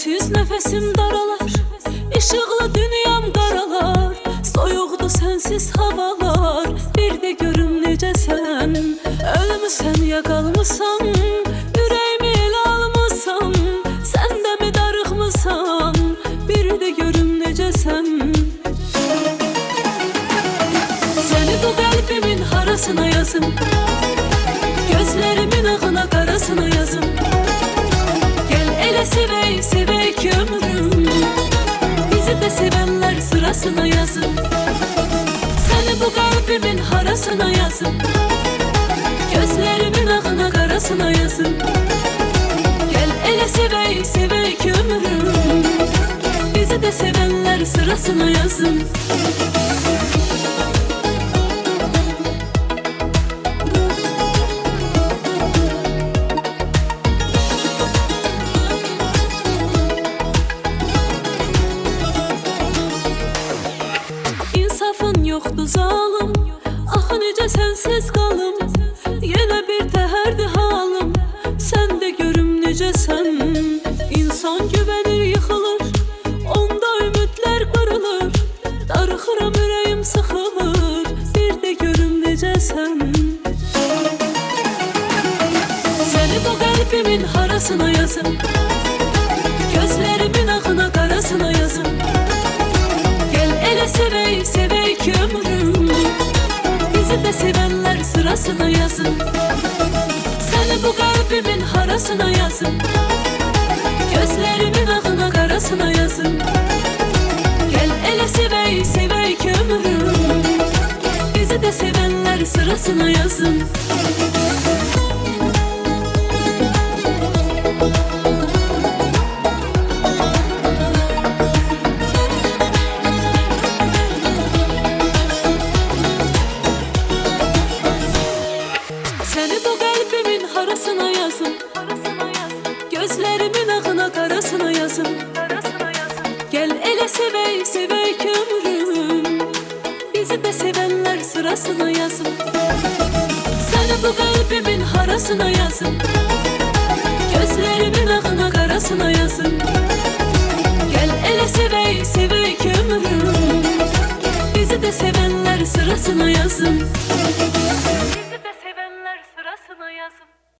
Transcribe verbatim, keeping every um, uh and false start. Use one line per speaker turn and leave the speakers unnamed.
sensiz nefesim daralar, ışıklı dünyam qaralar, soyuqdu sensiz havalar. Bir de görüm necəsən, ölmüsən ya qalmısan, ürəyimi elə almısan, sən də mi darıxmısan? Bir de görüm necəsən. Səni bu qəlbimin harasına yazım, gözlerimin ağına qarasına yazım. Gel elə sevək, sevək ömrüm, bizi de sevenler sırasına yazım. Səni bu qəlbimin harasına yazım, gözlerimin ağına qarasına yazım. Gel elə sevək, sevək ömrüm, bizi de sevenler sırasına yazım. Yoxdu zalım, axı necə sənsiz qalım, yenə bir təhərdi halım. Sən də görüm necəsən. İnsan güvənir, yıxılır, onda ümidlər qırılır, darıxıram, ürəyim sıxılır. Bir də görüm necəsən. Səni bu qəlbimin harasına yazım, gözlerimin ağına qarasına yazım. Gel elə sevək, sevək ömrüm, bizi de sevenler sırasına yazın. Səni bu qəlbimin harasına yazın, gözlerimin ağına qarasına yazın. Gel elə sevək, sevək ömrüm, bizi de sevenler sırasına yazın. Səni bu qəlbimin harasına yazım, gözlerimin ağına qarasına yazım. Gel elə sevək, sevək ömrüm, bizi de sevenler sırasına yazım. Səni bu qəlbimin harasına yazım, gözlerimin ağına qarasına yazım. Gel elə sevək, sevək ömrüm, bizi de sevenler sırasına yazım.